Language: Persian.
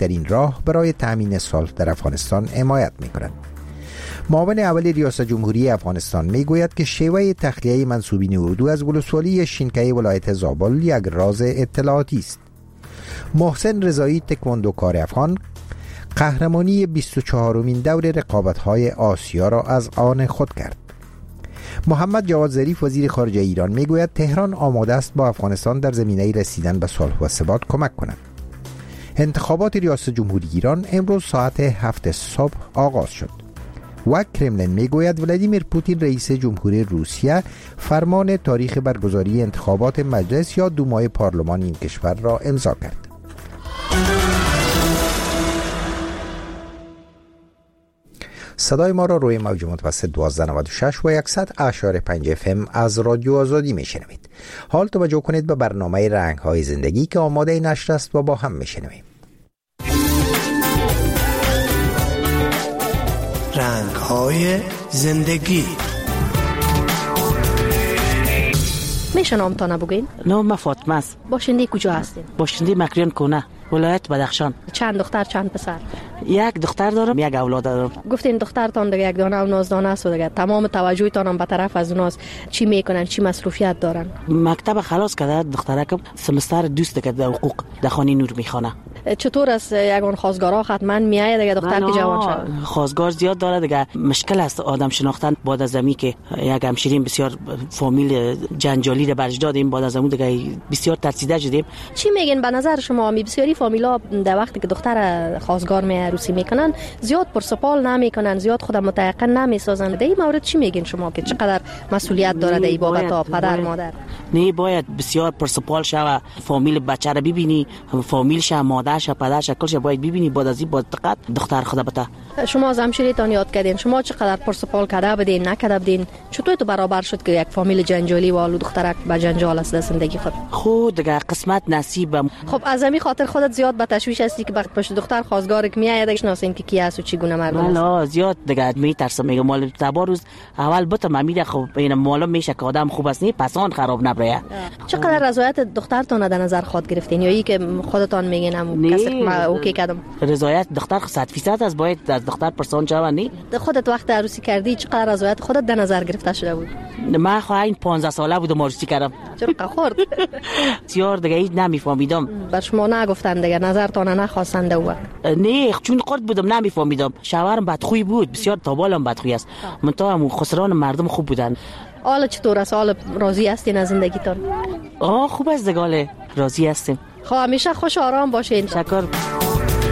بهترین راه برای تأمین صلح در افغانستان حمایت می‌کنند. معاون اول ریاست جمهوری افغانستان میگوید که شیوه تخلیه منسوبین اردو از ولسوالی شینکای ولایت زابل یک راز اطلاعاتی است. محسن رضایی تکواندوکار افغان قهرمانی 24مین دور رقابت‌های آسیا را از آن خود کرد. محمد جواد ظریف وزیر خارجه ایران میگوید تهران آماده است با افغانستان در زمینه رسیدن به صلح و ثبات کمک کند. انتخابات ریاست جمهوری ایران امروز ساعت 7 صبح آغاز شد. و کرملین میگوید ولادیمیر پوتین رئیس جمهوری روسیه فرمان تاریخ برگزاری انتخابات مجلس یا دومای پارلمان این کشور را امضا کرد. صدای ما را روی موج متوسط 1296 و 100.5 FM از رادیو آزادی میشنوید. حال توجه کنید به برنامه رنگ‌های زندگی که آماده نشر است و با هم میشنویم. رنگ‌های زندگی. میشه نامتان بگین؟ نام فاطمه است. باشنده کجا هستین؟ باشنده مکریان کنه، ولایت بدخشان. چند دختر چند پسر؟ یک دختر دارم، یک اولاد دارم. گفتین دخترتان دیگه یک دانه و نازدانه است و دیگه تمام توجهتان هم به طرف از اوناست. چی میکنن؟ چی مصروفیت دارن؟ مکتب خلاص کرده دخترکم، سمستر دوست که در حقوق در خانه نور میخونه. چطور است یگان خواستگارا حتما میایه دیگه دختر که جوان شد؟ خواستگار زیاد داره دیگه، مشکل است آدم شناختن. بعد از زمی که یک همشیرین بسیار فامیل جنجالی رو برج دادیم، بعد از زمون دیگه بسیار ترسیده شدیم. چی میگین به نظر شما؟ بسیاری فامیلا در وقتی که دختر خواستگار می عروسی میکنن زیاد پرسپال نمیکنن، زیاد خودم متيقن نمیسازن. در این مورد چی میگین شما که چقدر مسئولیت داره در این بابت پدر مادر؟ نه باید بسیار پرسپال شه، فامیل بچه رو ببینی، فامیلش، مادرش، پدرش، کلش باید ببینی. بعد از این با دقت دختر خدا بتا. شما از همشیریتان یاد کردین، شما چقدر پرسپال کرده بدین نکرده بدین؟ چطور تو برابر شد که یک فامیل جنجالی و آلو دخترک با جنجال است در زندگی خود؟ خود دیگه قسمت نصیب. خب از همین خاطر خودت زیاد به تشویش هستی که وقت پشت دختر خواستگار که میاد شناسین که کی است و چی گونه مردم است؟ والا زیاد دیگه میترسم. میگم مال تبا روز اول بتم امید خب این معلوم میشه که آدم خوب است، نه پسان خراب نبره. چقدر رضایت دخترتون در نظر خود گرفتین یا ای که خودتان میگین کسی ما اوکی کردم؟ رضایت دختر 100% از باید از دختر پرسان جوانی. خودت وقت عروسی کردی چقدر رضایت خودت در نظر گرفته شده بود؟ من خو این 15 ساله بودم عروسی کردم. چرا خورد؟ بسیار دیگه هیچ نمیفهمیدم. بر شما نگفتن دیگه نظرتون نخواستن دو وقت؟ نه چون قرد بودم نمیفهمیدم. شوهرم بدخوی بود، بسیار تابالم بدخوی است. منتها هم خسران مردم خوب بودن. حالا چطور است؟ حالا راضی هستین از زندگیتون؟ خوب است دیگه، راضی هستیم. خب همیشه خوش آرام باشین. شکر.